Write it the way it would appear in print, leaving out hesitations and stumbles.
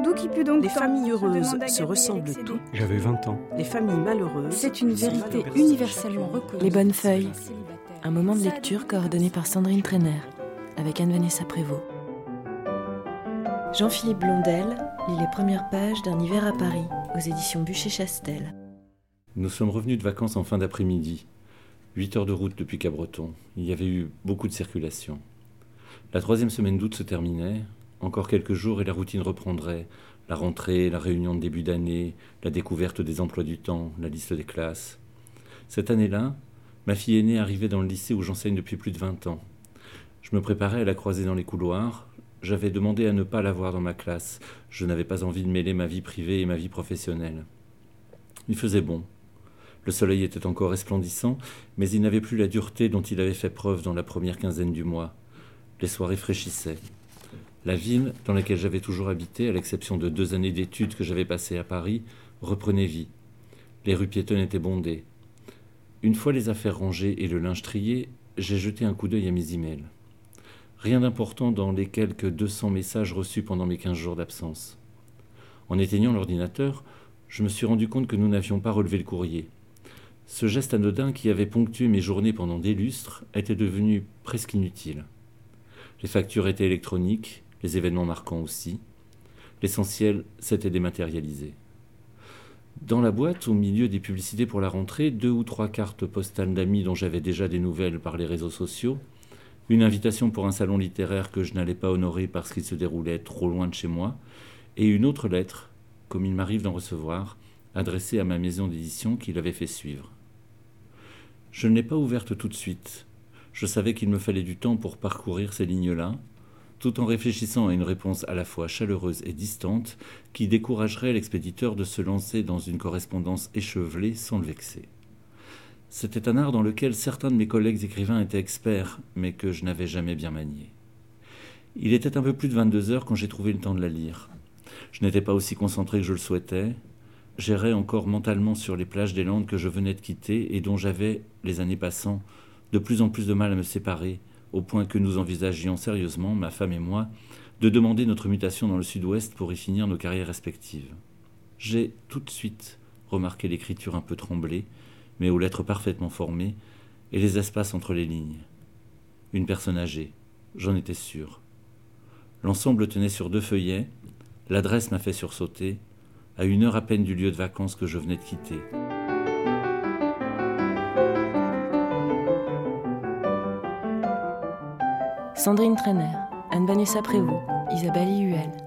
d'où qui put donc Les tant familles heureuses demanda se Gabriel ressemblent excédé. toutes. J'avais 20 ans. Les familles malheureuses... C'est une sont vérité malheureuses. universellement reconnue. Les bonnes feuilles, un moment de lecture coordonné par Sandrine Trainer, avec Anne-Vanessa Prévost. Jean-Philippe Blondel lit les premières pages d'Un hiver à Paris, aux éditions Buchet-Chastel. Nous sommes revenus de vacances en fin d'après-midi. 8 heures de route depuis Cabreton. Il y avait eu beaucoup de circulation. La 3e semaine d'août se terminait. Encore quelques jours et la routine reprendrait. La rentrée, la réunion de début d'année, la découverte des emplois du temps, la liste des classes. Cette année-là, ma fille aînée arrivait dans le lycée où j'enseigne depuis plus de 20 ans. Je me préparais à la croiser dans les couloirs. J'avais demandé à ne pas la voir dans ma classe. Je n'avais pas envie de mêler ma vie privée et ma vie professionnelle. Il faisait bon. Le soleil était encore resplendissant, mais il n'avait plus la dureté dont il avait fait preuve dans la première quinzaine du mois. Les soirées fraîchissaient. La ville, dans laquelle j'avais toujours habité, à l'exception de 2 années d'études que j'avais passées à Paris, reprenait vie. Les rues piétonnes étaient bondées. Une fois les affaires rangées et le linge trié, j'ai jeté un coup d'œil à mes emails. Rien d'important dans les quelques 200 messages reçus pendant mes 15 jours d'absence. En éteignant l'ordinateur, je me suis rendu compte que nous n'avions pas relevé le courrier. Ce geste anodin qui avait ponctué mes journées pendant des lustres était devenu presque inutile. Les factures étaient électroniques, les événements marquants aussi. L'essentiel s'était dématérialisé. Dans la boîte, au milieu des publicités pour la rentrée, 2 ou 3 cartes postales d'amis dont j'avais déjà des nouvelles par les réseaux sociaux, une invitation pour un salon littéraire que je n'allais pas honorer parce qu'il se déroulait trop loin de chez moi, et une autre lettre, comme il m'arrive d'en recevoir, adressée à ma maison d'édition qui l'avait fait suivre. Je ne l'ai pas ouverte tout de suite. Je savais qu'il me fallait du temps pour parcourir ces lignes-là, tout en réfléchissant à une réponse à la fois chaleureuse et distante qui découragerait l'expéditeur de se lancer dans une correspondance échevelée sans le vexer. C'était un art dans lequel certains de mes collègues écrivains étaient experts, mais que je n'avais jamais bien manié. Il était un peu plus de 22 heures quand j'ai trouvé le temps de la lire. Je n'étais pas aussi concentré que je le souhaitais. J'errais encore mentalement sur les plages des Landes que je venais de quitter et dont j'avais, les années passant, de plus en plus de mal à me séparer, au point que nous envisagions sérieusement, ma femme et moi, de demander notre mutation dans le sud-ouest pour y finir nos carrières respectives. J'ai tout de suite remarqué l'écriture un peu tremblée, mais aux lettres parfaitement formées, et les espaces entre les lignes. Une personne âgée, j'en étais sûr. L'ensemble tenait sur 2 feuillets, l'adresse m'a fait sursauter, à 1 heure à peine du lieu de vacances que je venais de quitter. Sandrine Trainer, Anne-Vanessa Prévost, Isabelle Huel.